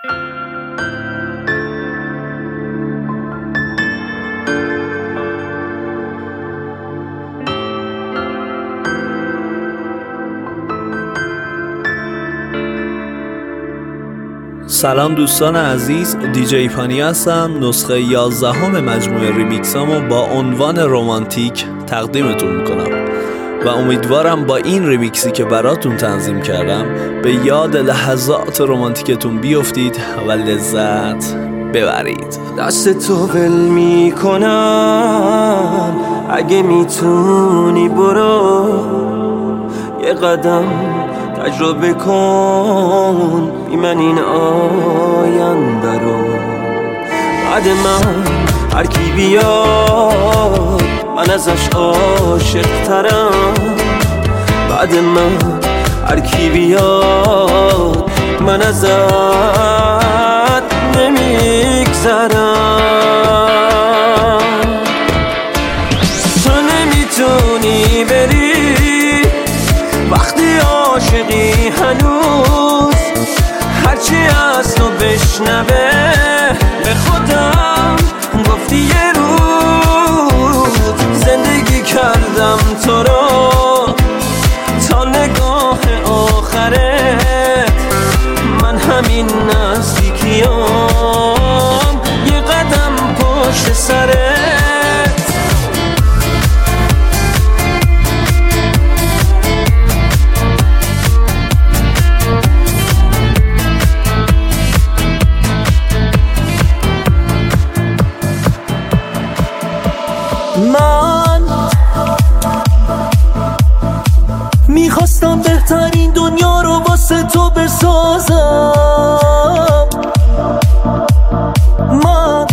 سلام دوستان عزیز، دیجی پانی هستم. نسخه 11 مجموعه ریمیکسامو با عنوان رومانتیک تقدیمتون میکنم و امیدوارم با این ریمیکسی که براتون تنظیم کردم به یاد لحظات رومانتیکتون بیفتید و لذت ببرید. دست تو ول میکنم، اگه میتونی برو یه قدم تجربه کن بی من این آینده رو. بعد من هر کی بیاد من ازش عاشق ترم، بعد من هر کی بیاد من ازت نمیگذرم. تو نمیتونی بری وقتی عاشقی هنوز، هرچی از تو بشنوه به خودم گفتی یه روز زندگی کردم تو رو تا نگاه آخرت. من همین نزدیکیام یه قدم پشت سرت. من میخواستم بهترین دنیا رو واسه تو بسازم. من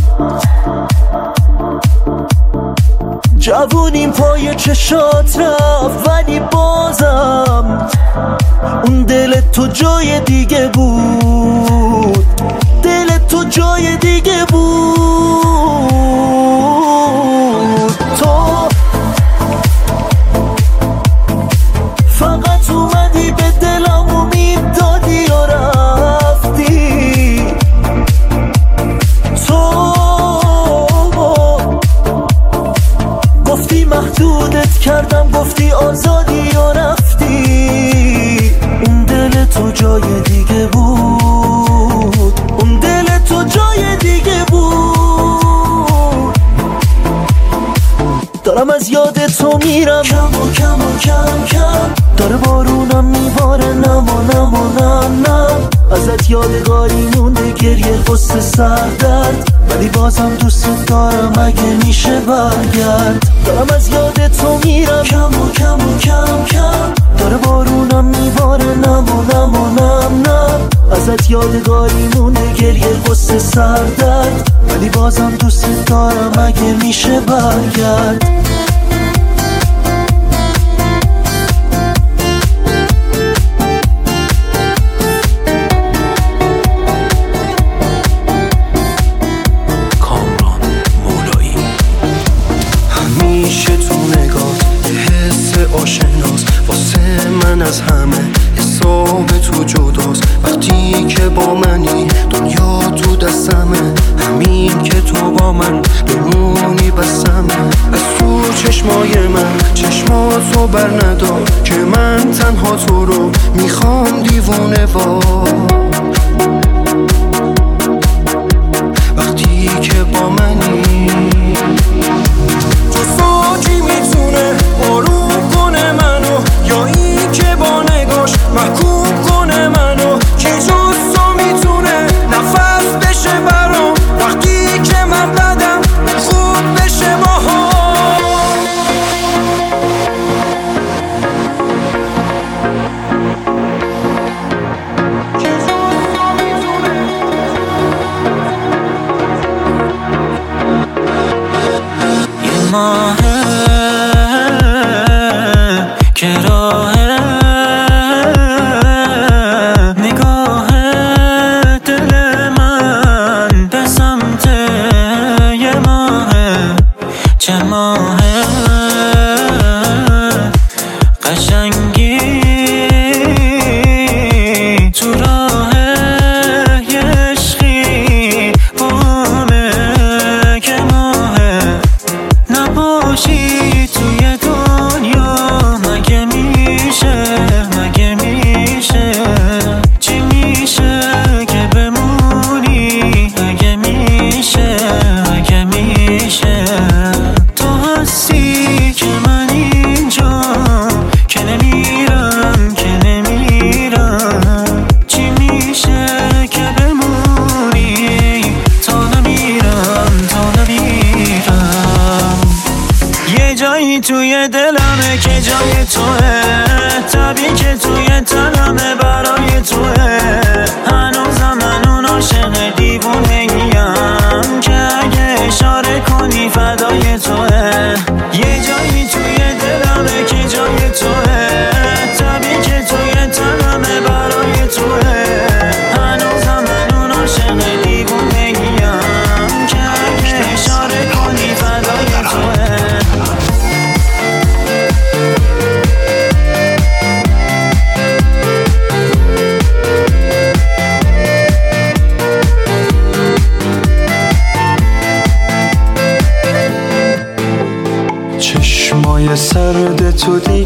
جوونیم پای چشات رفت ولی بازم اون دل تو جای دیگه بود، دل تو جای دیگه بود. تو فقط اومدی به دلم امید دادی و رفتی. تو گفتی محدودت کردم، گفتی آزادی و رفتی. اون دل تو جای دیگه بود، اون دل تو جای دیگه بود. دارم از یاد تو میرم کم و کم و کم کم، داره بارونم میباره نم و نم و نم نم. ازت یادگاری مونده گریه غصه سردرد، ولی بازم دوست دارم اگه میشه برگرد. دارم از یاد تو میرم کم و کم و کم کم، داره بارونم میباره نم و نم و نم نم. ازت یادگاری مونده گریه غصه سردرد، ولی بازم دوست دارم اگه میشه برگرد. همیشه تو نگات یه حس آشناس، واسه من از همه حساب تو جداست. وقتی که با منی دنیا تو دستمه، همین که تو با من بمونی بسمه. از تو چشمای من چشماتو بر ندار که من تنها تو رو میخوام دیوونه وار. وقتی که با منی تو ساکی میتونه آروم کنه منو، یا این که با نگاش محکوم کنه منو. کی جز تو میتونه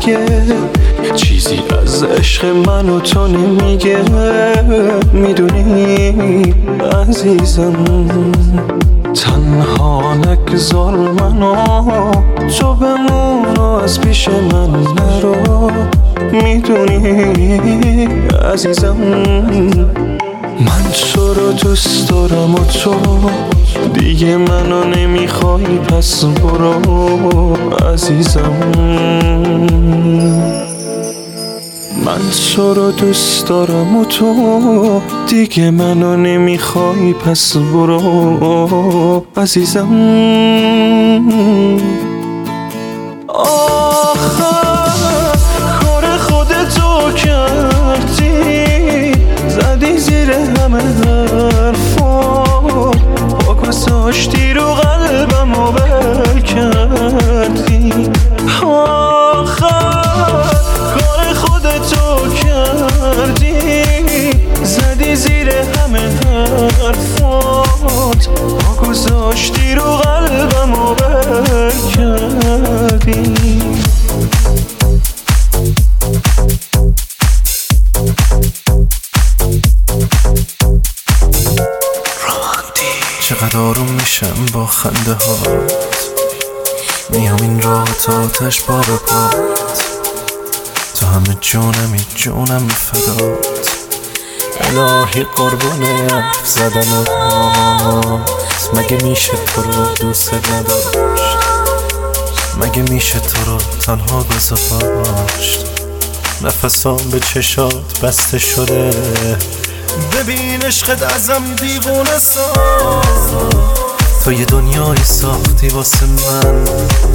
دیگه چیزی از عشق من و تو نمیگه. میدونی عزیزم تنها نگذار منو، تو بمون و از پیش من نرو. میدونی عزیزم من تو رو دوست دارم و تو دیگه منو نمیخوای، پس برو عزیزم. من تو رو دوست دارم و تو دیگه منو نمیخوای، پس برو عزیزم. کار خودتو کردی، زدی زیر همه حرفا، با گذاشتی رو قلبم و بر کردی. کار خودتو کردی، زدی زیر همه حرفات، با گذاشتی رو قلبم و بر کردی. چقدر آروم میشم با خنده هات، میام این راه تا آتش بار پات، تو همه جونم فدات. الهی قربون حرف زدنات، مگه میشه تو رو دوست نداشت؟ مگه میشه تو رو تنها گذاشت؟ نفسام به چشات بسته شده، ببین عشقت ازم دیوونه ساز. تو یه دنیای ساختی واسه من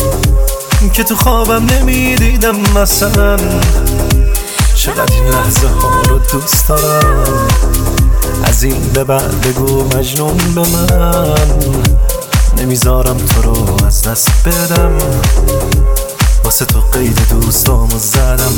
که تو خوابم نمیدیدم مثلا. چقدر این لحظه ها رو دوست دارم، از این به بعد بگو مجنون به من. نمیذارم تو رو از دست بدم، واسه تو قید دوستامو زدم.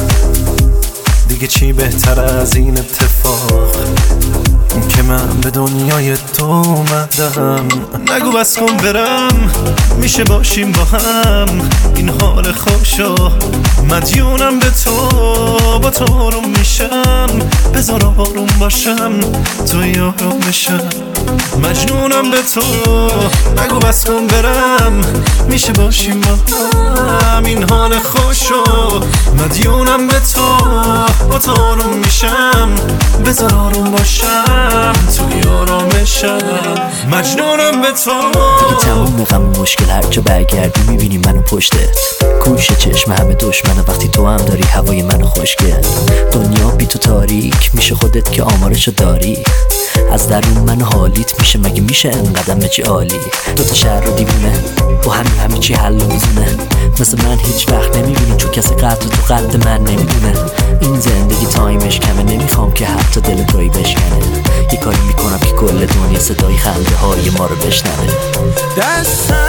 دیگه چی بهتر از این اتفاق که من به دنیای تو اومدم. نگو بس کن برم، میشه باشیم با هم، این حال خوشو مدیونم به تو، با تو آروم میشم. بذار آروم باشم تو یارم بشم، مجنونم به تو. نگو بس کن برم، میشه باشیم با هم، این حال خوشو مدیونم به تو، با تو آروم میشم. بذار آروم باشم توی آرامشم، مجنونم به تو. دیگه تموم غم مشکل، هر جا برگردی میبینی منو پشتت. کوش چشم همه دشمنه وقتی تو هم داری هوای منو خوشگل. دنیا بی تو تاریک میشه، خودت که آمارشو داری. از درون من حالیت میشه، مگه میشه انقدر چی عالی. دوتا شهر رو دیوونه با همه چی حل میزونه. مثل من هیچ وقت نمیبینی، چون کسی قدر تو قد من نمیدونه. این زندگی تایمش کمه، نمیخوام که حتی دل توی بشکنه. یه کاری میکنم که کل دنیا صدای خنده های ما رو بشنوه. دستم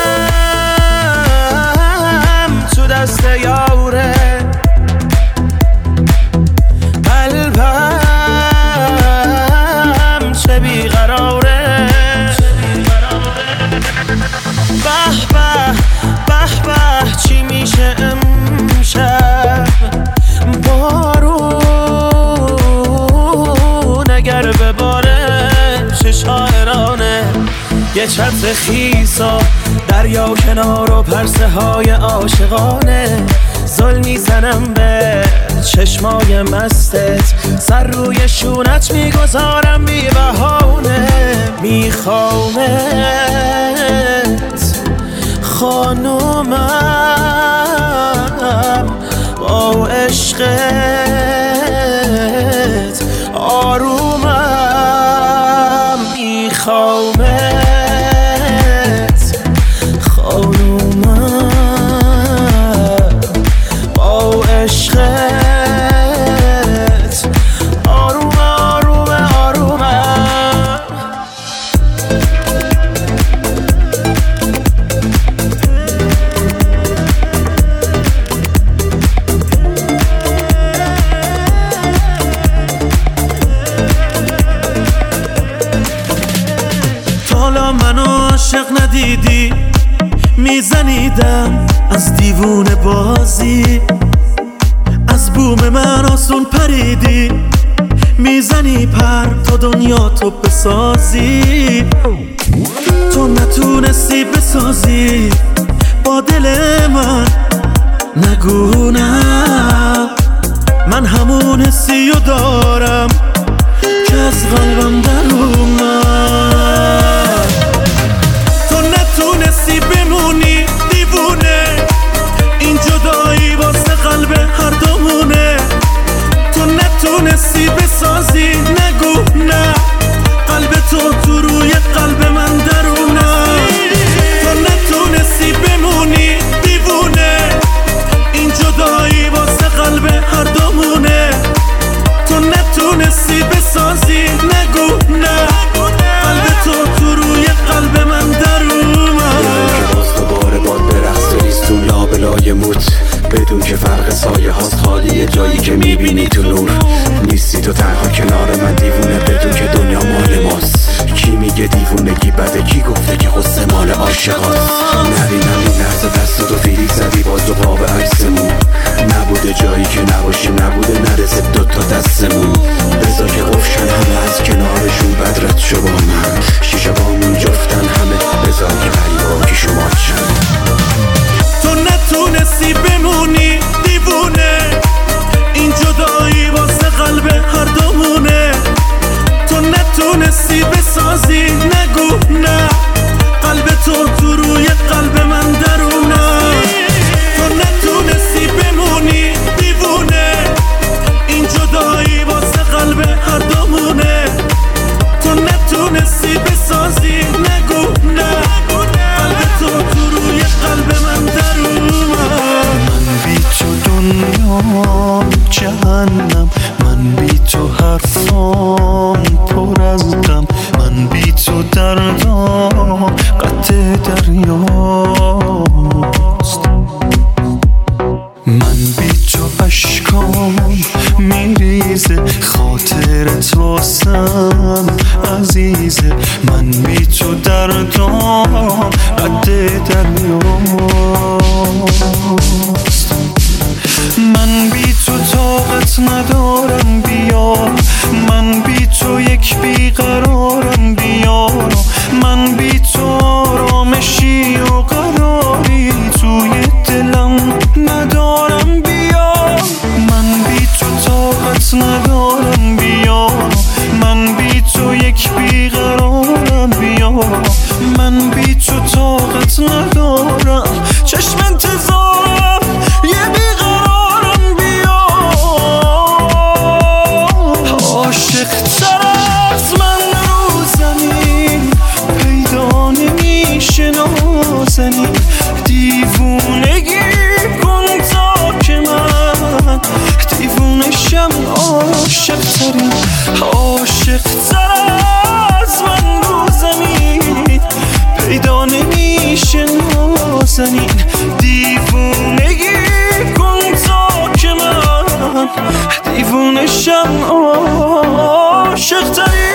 تو دست یاوره، قلبم چه بیقراره. به به به به چی میشه امشب؟ بارون اگر بباره چه شاعرانه. یه چتر خیسا دریا کنار و پرسه های عاشقانه. زل میزنم به چشمای مستت، سر روی شونت میگذارم بی بهانه. میخوامت خانومم، با عشقت آرومم. میخوامت خانومم، با عشقت آروم آروم آرومم. حالا منو عاشق ندیدی، میزنیدم از دیوونه بازی. بوم من آسون پریدی، میزنی پر تا دنیا تو بسازی. تو نتونستی بسازی با دل من، نگو نه. من همون حسی رو دارم که از قلبم در اومد. تو نتونستی بمونی دیوونه، این جدایی واسه قلب هر دومونه. تو نتونستی بسازی، نگو نه. قلب تو روی قلب من درونه. تو نتونستی بمونی دیوونه، این جدایی واسه قلب هر دومونه. تو نتونستی بسازی، نگو نه. قلب تو روی قلب من درونه. که باز دوباره باد برقص بریز تو لابلای موت، بدون که فرق سایه هاست خالیه جایی که میبینی تو نور. نیستی تو تنها کنار من دیوونه، بدون که دنیا مال ماست. کی میگه دیوونگی بده، کی گفته که غصه مال عاشقاست. نبینم این لحظه دست تو فیلیک زدی باز و قاب عکسمون. نبوده جایی که نباشیم، نبوده نرسه دوتا دستمون. بذار که قفشن همه از کنارشون بدرت شو با من. شیشه بامون جفتن همه، بذار که غریبا کی شما چند. تو نتونستی بمونی دیوونه، این جدایی واسه قلب هر دومونه. تو نتونستی بسازی، نگو نه. قلب تو روی قلب من درونه. تو نتونستی بمونی دیوونه، این جدایی واسه قلب هر دومونه. تو نتونستی بسازی، نگو نه. قلب تو روی قلب من درونه. من بی تو دنیا جهنم، من بی تو حرفام پر از غم، من بی تو دردام قطع دریاست. من بی تو اشکام میریزه، خاطرت واسم عزیزه. من بی تو دردام قطع دریاست. من بی تو طاقت ندارم بیا، من بی تو یک بیقرارم بیا. من بی تو آرامشی و قراری توی دلم ندارم بیا. من بی تو طاقت ندارم بیا، من بی تو یک بیقرارم بیا. من بی تو طاقت ندارم، چشم انتظارم یه بیقرارم بیا. عاشق تر از من رو زمین پیدا نمیشه نازنین. دیوونگی کن تا که من دیوونشم. عاشق ترین، عاشق تر از من رو زمین پیدا نمیشه نازنین. دیوونگی کن تا که من دیوونشم. عاشق ترین.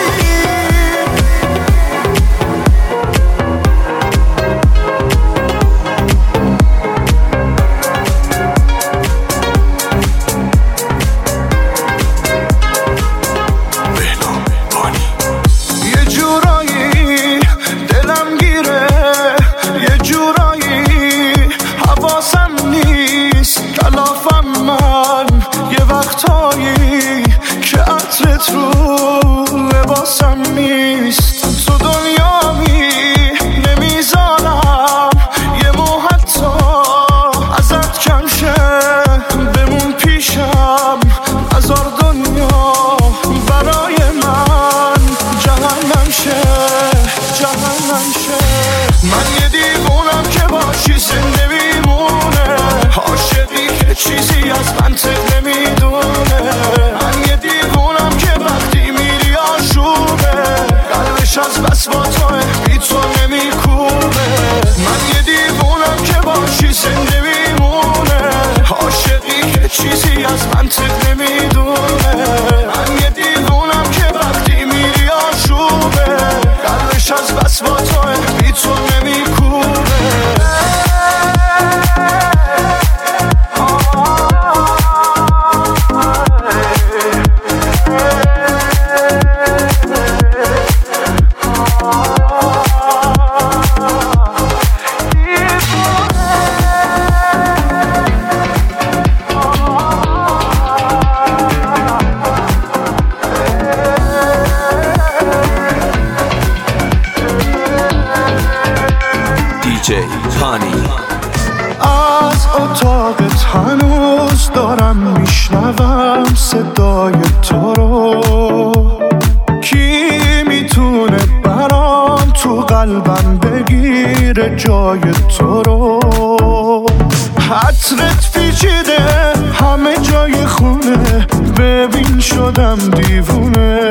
چیزی از منطق نمیدونه. من یه دیوونم که وقتی میری آشوبه، قلبش از بس با توه بی تو نمیکوبه. من یه دیوونم که باشی زنده میمونه، عاشقی که چیزی از منطق نمیدونه. من یه دیوونم که وقتی میری آشوبه، قلبش از بس با توه بی تو نمیکوبه. قلبم بگیره جای تو رو. عطرت پیچیده همه جای خونه، ببین شدم دیوونه.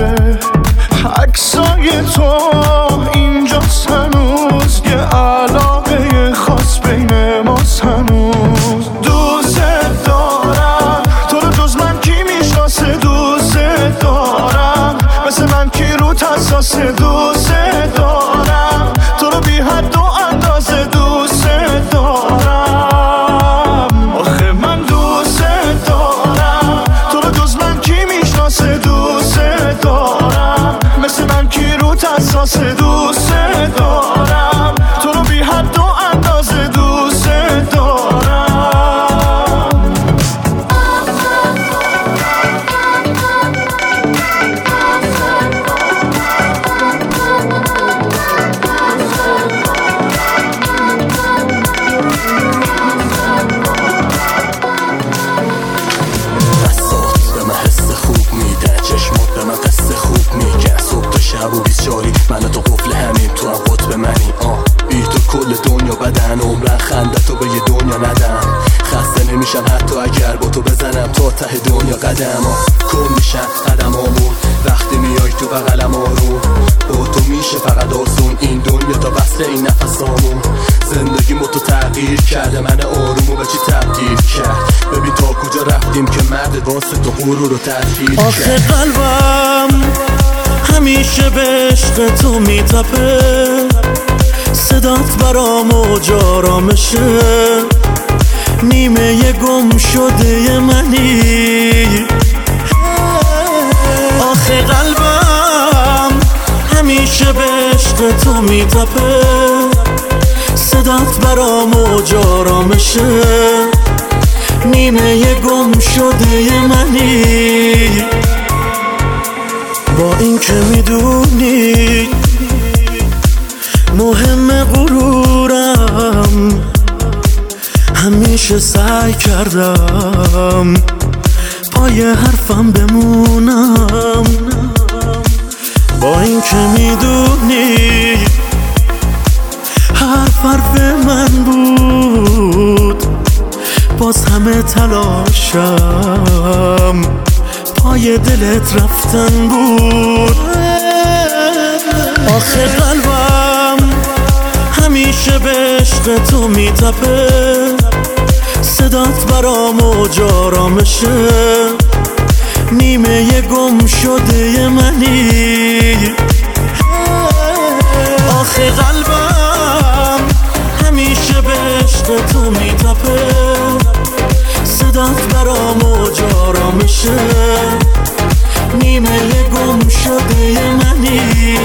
عکسای تو اینجا هنوز، یه علاقه خاص بین ماست هنوز. دوست دارم تو رو، جز من کی میشناسه؟ دوست دارم مثل من کی رو حساسه؟ دوست دارم تو رو بی حد و اندازه. دوست دارم آخه من دوست دارم تو رو، جز من کی میشناسه؟ دوست دارم مثل من کی رو حساسه؟ دوست دارم تو رو بی حد و اندازه. دوست دارم. شب و 24 من تو قفل همین تو هم قطب منی. بی تو کل دنیا بدن عمرن خنده تو به یه دنیا ندم. خسته نمیشم حتی اگر با تو بزنم تا ته دنیا قدم. کم میشن قدمامون وقتی میای تو بغلم آروم. با تو میشه فقط آسون این دنیا تا وصل این نفسامون. زندگیمو تو تغییر کرده، من آرومو به چی تبدیل کرد. ببین تا کجا رفتیم که مرد واسه تو غرور رو تحقیر کرد. آخه قلبم همیشه به عشق تو میتپه، صدات برام اوج آرامشه. نیمه گم شده منی. آخه قلبم همیشه به عشق تو میتپه، صدات برام اوج آرامشه. نیمه گم شده منی. با این که میدونی مهم غرورم، همیشه سعی کردم پای حرفم بمونم. با این که میدونی حرف من بود، باز همه تلاشم پای دلت رفتن بود. آخه قلبم همیشه به عشق تو میتپه، صدات برام اوج آرامشه. نیمه گم شده منی. آخه قلبم همیشه به عشق تو میتپه، صدات برام اوج آرامشه. نیمه گم شده منی.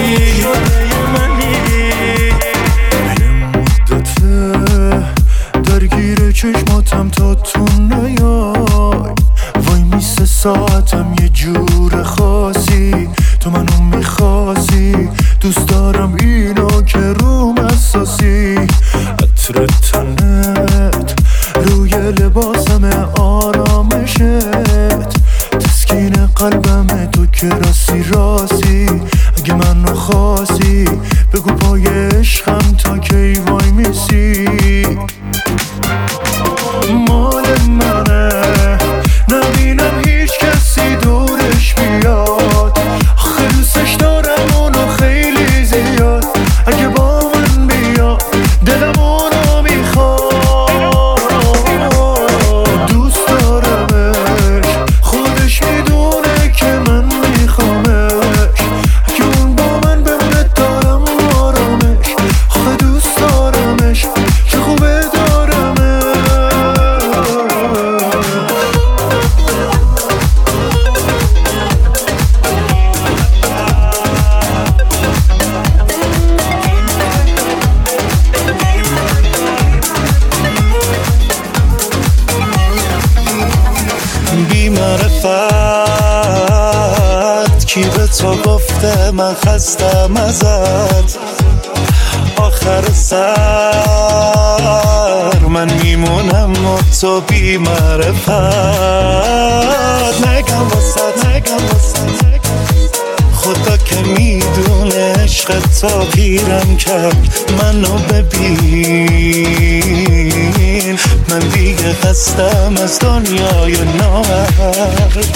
مدته درگیر چشماتم تا تو نیای، وای میسه ساعتم یه جور خاصی. تو منو میخواستی، دوست دارم اینو که روم اساسی. عطر تنت روی لباسم آرامشت، تسکین قلبم تو که راسی. اگه منو خواستی بگو پای عشقم تا کی وای میسی. مال منه نبینم هیچ کسی دورش بیاد. آخه دوستش دارم اونو خیلی زیاد. اگه با من بیاد دلم اونو میخواد. دوست دارمش خودش میدونه که من میخوامش. اگه اون با من بمونه دارم آرامش. آخه دوست دارمش که خوبه دارمش. بی معرفت کی به تو گفته من خستم ازت؟ آخر سر من میمونم و تو بی معرفت. نگم واسه خدا که میدونه عشقت تغییرم کرد. منو ببین من دیگه خستم از دنیای نامرد.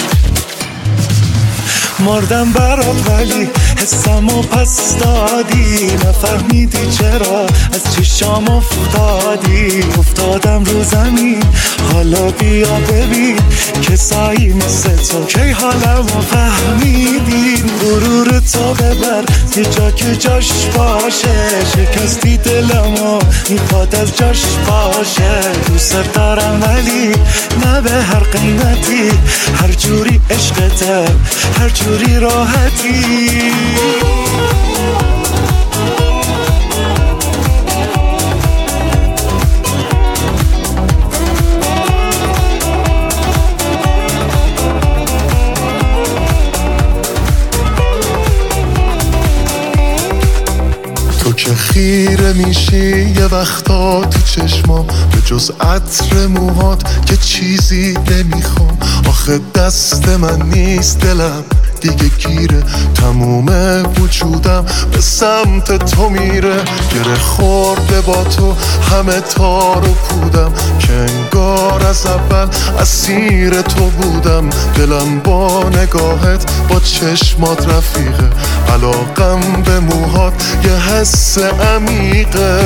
مردم برات ولی حسمو پس دادی، نفهمیدی چرا از چشام افتادی. افتادم رو زمین حالا بیا ببین کسایی مثل تو کی حالمو فهمیدی. غرور تو ببر یه جا که جاش باشه، شکستی دلمو میخواد از جاش باشه. دوست دارم ولی نه به هر قیمتی، هر جوری عشقته هر جوری راحتی. تو که خیره میشی یه وقتا تو چشمام، به جز عطر موهات که چیزی نمیخوام. آخه دست من نیست دلم دیگه گیره، تموم وجودم به سمت تو میره. گره خورده با تو همه تار و پودم، که انگار از اول اسیر تو بودم. دلم با نگاهت با چشمات رفیقه، علاقم به موهات یه حس عمیقه.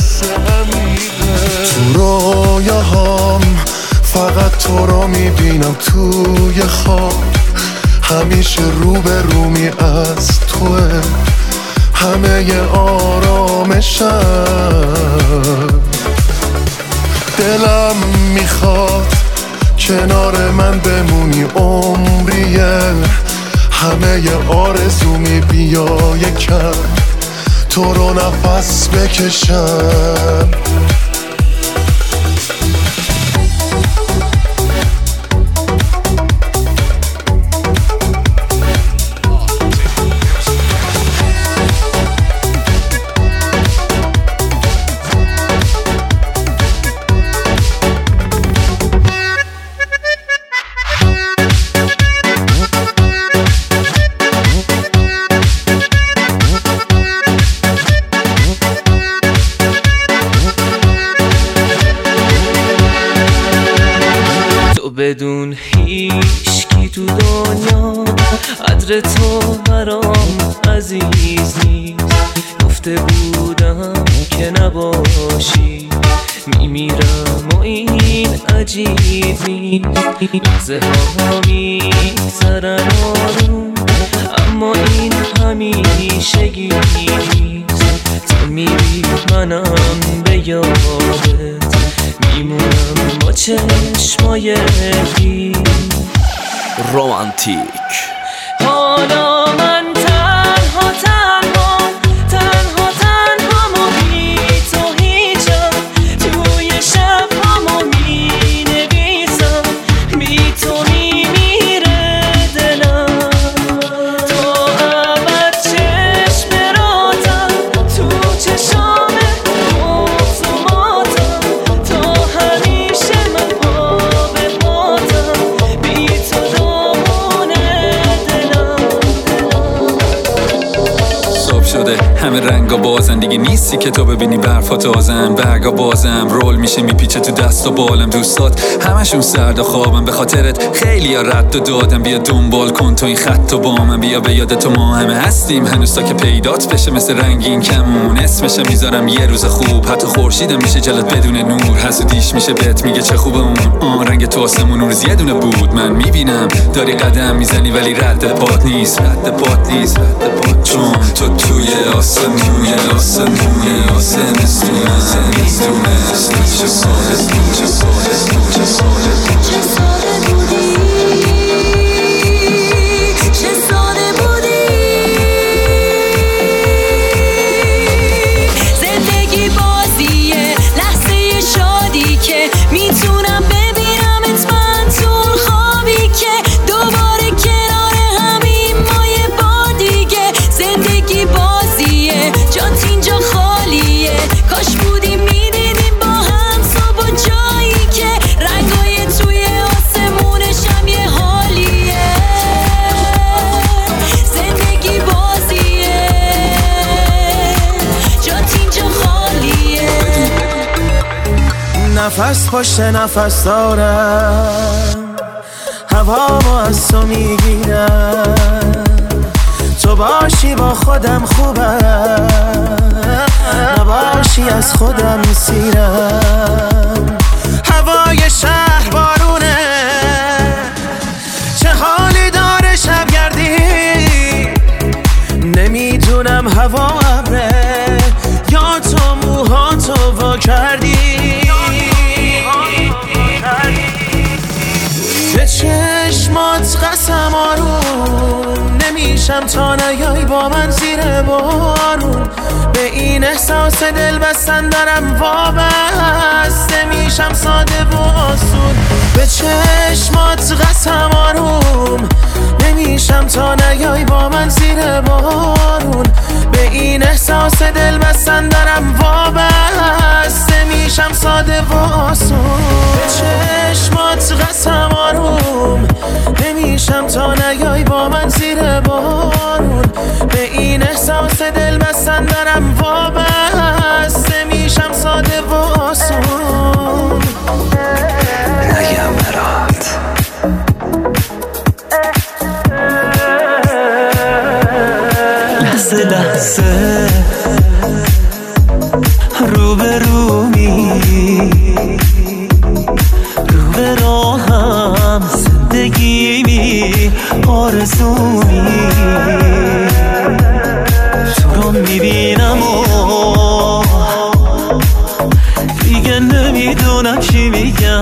تو رویاهام فقط تو رو میبینم توی خواب، همیشه رو به رومی از توه همه آرامشم. دلم میخواد کنار من بمونی عمریه، همه آرزومی بیا یکم تو رو نفس بکشم. بدون هیچکی تو دنیا قدر تو برام عزیز نیست. گفته بودم که نباشی میمیرم و این عجیب نیست. لحظه ها میگذرن آروم اما این همیشگی نیست. تو میری منم به یادت میمونم با چشمای خیس. رومانتیک. حالا من تنها و بی تو هیچم، توی شب همو می نویسم، بی تو میمیره دلم. تا ابد چشم راتم تو چشام موضوعاتم، تا همیشه من پا به پاتم، بی تو دامونه دلم. صبح شده همه رنگا بازن، دیگه نیستی که تو ببینی برفا تازن. برگا بازم رول میشه میپیچه تو دست و بالم. دوستات همشون سرد و خوابم، به خاطرت خیلی ها رد و دادم. بیا دنبال کن تو این خط و بامم، بیا به یاد تو ما همه هستیم هنوز تا که پیدات بشه مثل رنگین کمون. اسمشم میذارم یه روز خوب، حتی خورشیدم میشه جلت بدون نور. حسودیش میشه بهت میگه چه خوبه اون رنگ تو آسمون روز یه دونه بود. من میبینم داری قدم میزنی ولی رد پات نیست. چون تو توی آسمون چه ساده بودی. زندگی بازیه، لحظه شادی که میتونم ببینمت من تو خوابی که دوباره کنار همین مایه با دیگه. زندگی بازیه، جات اینجا خالیه، کاش بودیم میدیدیم با هم صبح و جایی که رنگای توی نفس پشت نفس دارم، هوامو از تو میگیرم، تو باشی با خودم خوبم، نباشی از خودم سیرم. هوای شهر بارونه، چه حالی داره شبگردی، نمیدونم هوا ابره یا تو موهاتو وا کردی. به چشمات قسم آروم نمیشم تا نیای با من زیر بارون، به این احساس دل بستن دارم وابسته میشم ساده و آسون. به چشمات قسم آروم نمیشم تا نیای با من زیر بارون، به این احساس دل بستن دارم وابسته میشم ساده و آسون. به چشمات قسم آروم نمیشم تا نیای با من زیر بارون، به این احساس دل بستن دارم وابسته میشم ساده و آسون. نگم برات لحظه لحظه رو به رومی، رو به راهم زندگیمی آرزومی، تو رو میبینم و دیگه نمیدونم چی میگم.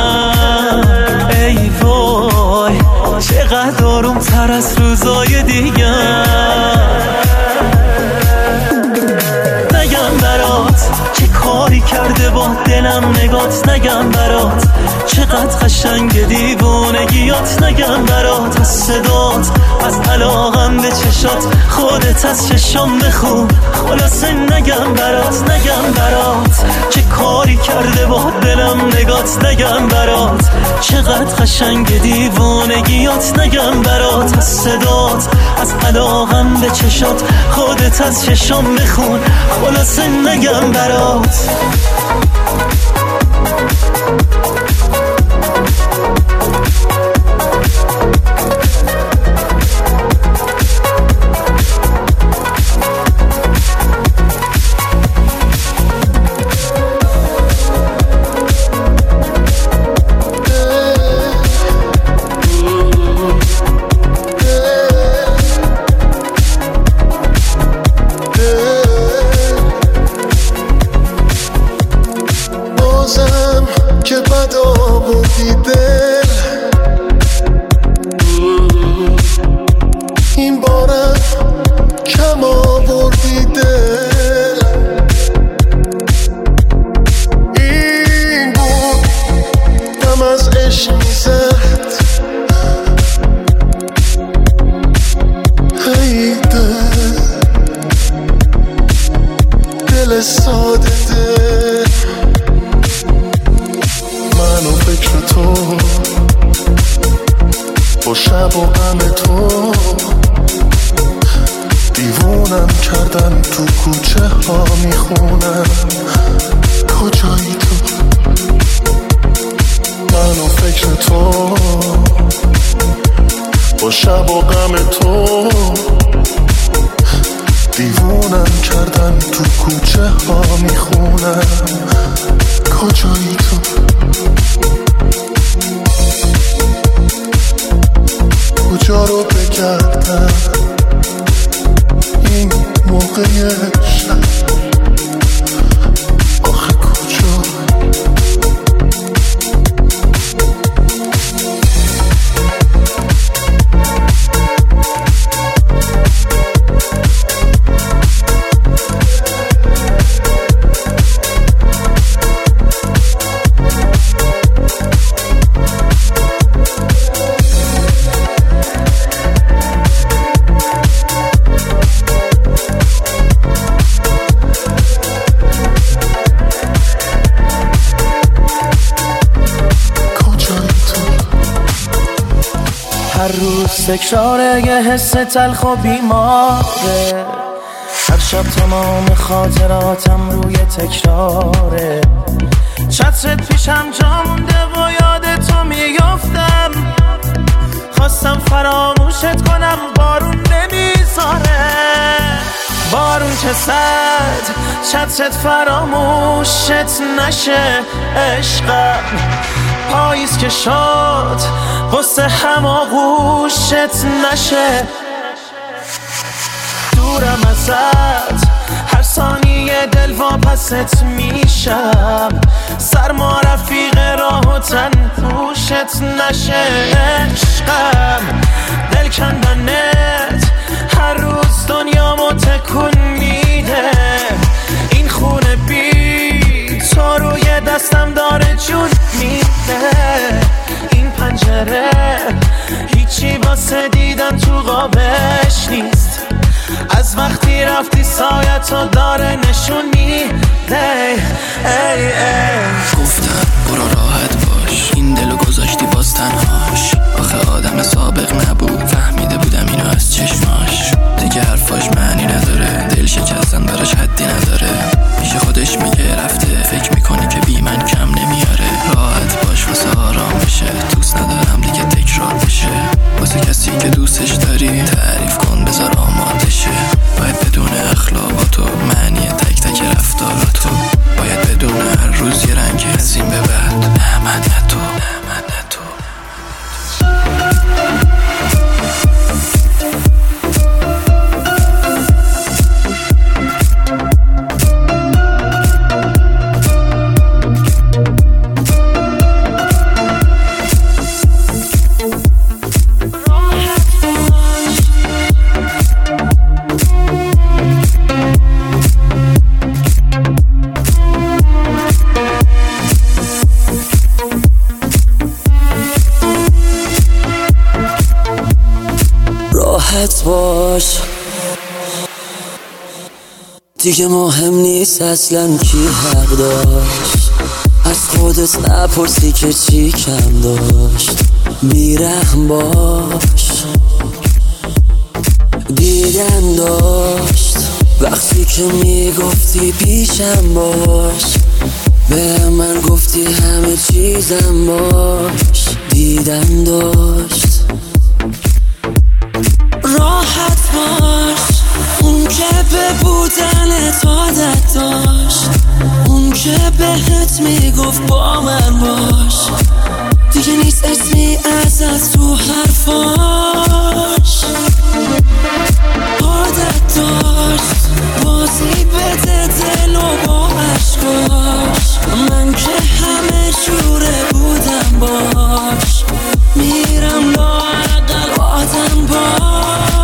ای وای چقدر آروم تر از روزای دیگه. نگم برات چه کاری کرده با دلم نگات، نگم برات چقدر قشنگ دیوونگیات، نگم برات از صدات، از علاقم به چشات، خودت از چشام بخون خلاصه. نگم برات نگم برات چه کاری کرده با دلم نگات، نگم برات چقدر قشنگ دیوونگیات، نگم برات از صدات، از علاقم به چشات، خودت از چشام بخون خلاصه. نگم برات هر روز تکراره یه حس تلخ و بیماره، هر شب تمام خاطراتم روی تکراره، چترت پیشم جا مونده و یاد تو میافتم. خواستم فراموشت کنم بارون نمیذاره، بارون که زد چترت فراموشت نشه عشقم. پاییز که شد قصه هماغوشت نشه. دورم ازت هر ثانیه دل واپست میشم، سرما رفیق راه و تن پوشت نشه عشقم. دل کندنت هر روز دنیامو تکون میده، این خونه بی تو روی دستم داره جون میده. این پنجره هیچی واسه دیدن تو قابش نیست، از وقتی رفتی سایتو داره نشون میده. گفتم برو راحت باش، این دلو گذاشتی باز تنهاش. آخه آدم سابق نبود، فهمیده بودم اینو از چشماش. دیگه حرفاش معنی نداره، دل شکستن براش حدی نداره. میشه خودش میگه رفته، فکر میکنی که بی من کم نمیاره. راحت باش واسه آرام بشه، دوست ندارم دیگه تکرار بشه. واسه کسی که دوستش داری تعریف کن بذار آماده شه. باید بدون اخلاقاتو، معنی تک تک رفتاراتو. باید بدون هر روز یه رنگی از این به بعد. نه من نه تو، نه من نه تو. باش دیگه مهم نیست اصلا کی حق داشت. از خودت نپرسی که چی کم داشت. بیرحم باش، دیدن داشت وقتی که میگفتی پیشم باش. به من گفتی همه چیزم باش. دیدن داشت راحت باش، اون که به بودنت عادت داشت، اون که بهت میگفت با من باش. دیگه نیست اسمی ازت تو حرفاش. عادت داشت بازی بده دل و با عشقاش. من که همه جوره بودم باش. میرم لااقل آدم باش.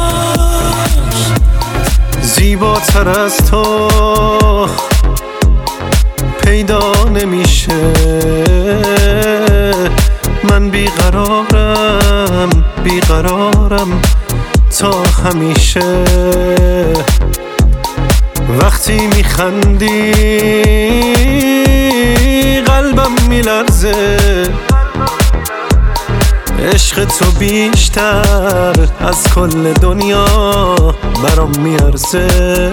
زیباتر از تو پیدا نمیشه. من بیقرارم تا همیشه. وقتی میخندی قلبم میلرزه. عشق تو بیشتر از کل دنیا برام میارزه.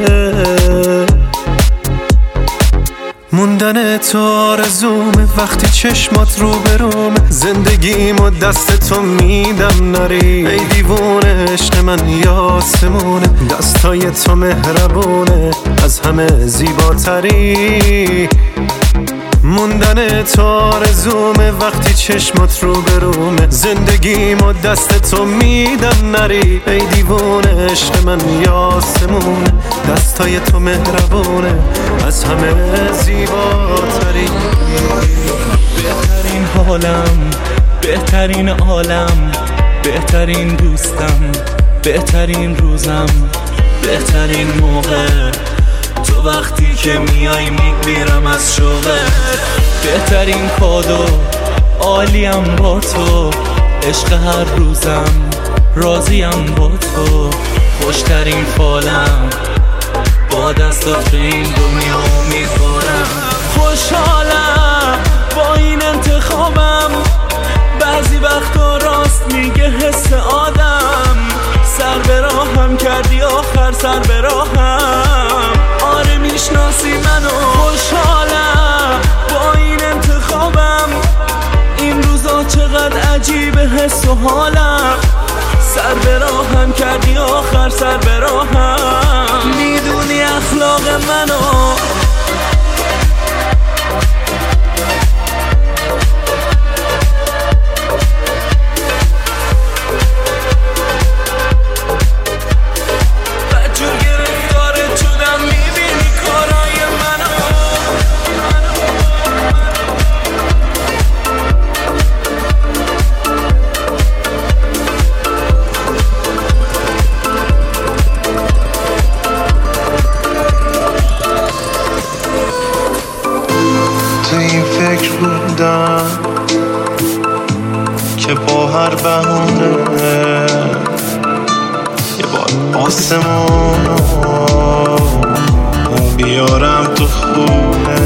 موندن تو آرزومه وقتی چشمات رو برومه. زندگیمو دست تو میدم نری. ای دیوونه عشق من یاسمونه. دستای تو مهربونه از همه زیباتری. موندن تو آرزومه وقتی چشمات رو برومه. زندگیمو دست تو میدم نری. ای دیوونه عشق من یاسمونه. دستای تو مهربونه از همه زیباتری. بهترین حالم، بهترین عالم، بهترین دوستم، بهترین روزم، بهترین موقع. تو وقتی که میای میمیرم از شوقت. بهترین کادو عالیم با تو. عشق هر روزم راضیم با تو. خوشترین فالم با دستات به این دنیا امیدوارم. خوشحالم با این انتخابم. بعضی وقتا راست میگه حس آدم. سر به راهم کردی آخر سر به راهم. حس و حالم، سر به راهم کردی آخر سر به راهم. میدونی اخلاق منو بدجور گرفتارت شدم، میبینی کارای منو. تو این فکر بودم که با هر بهونه یه بار آسمونو بیارم تو خونه.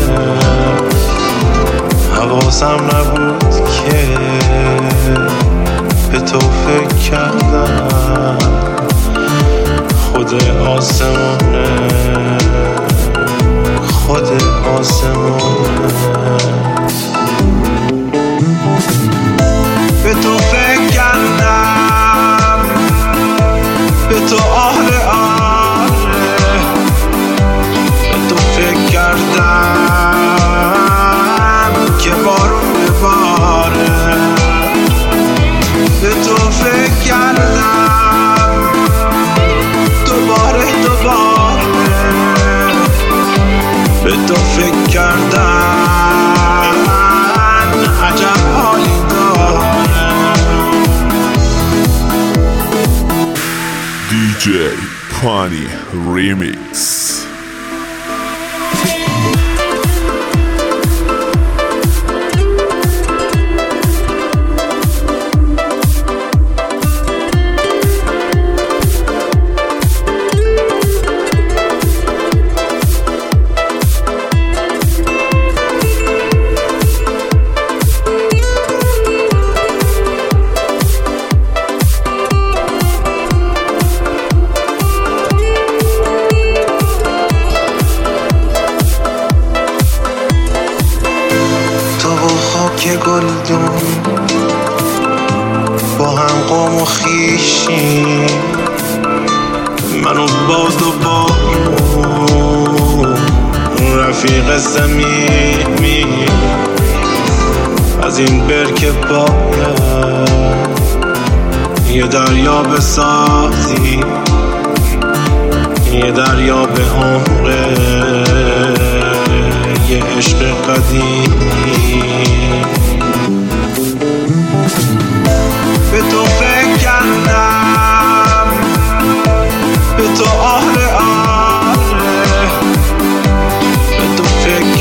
حواسم نبود که به تو فکر کردم خود آسمونه، خود آسمونه. به تو فکر کردم، به تو آره آره، به تو فکر کردم که بارون بباره. به تو فکر کردم دوباره به تو فکر کردن عجب حالی داره. DJ Funny Remix. که گلدون با هم قوم و خیشیم، منو باد و بارون رفیق صمیمی. از این برکه باید یه دریا بسازی، یه دریا به عمره، یه عشق قدیمی. به تو فکر کردم، به تو آره آره، به تو فکر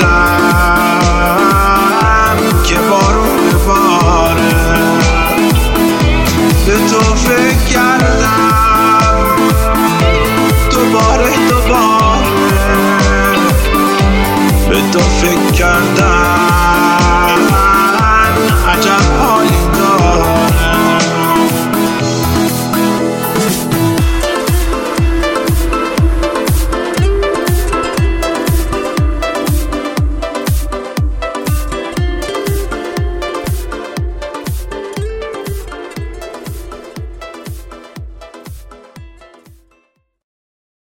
کردم که بارون بباره. به تو فکر کردم دوباره، به تو فکر کردم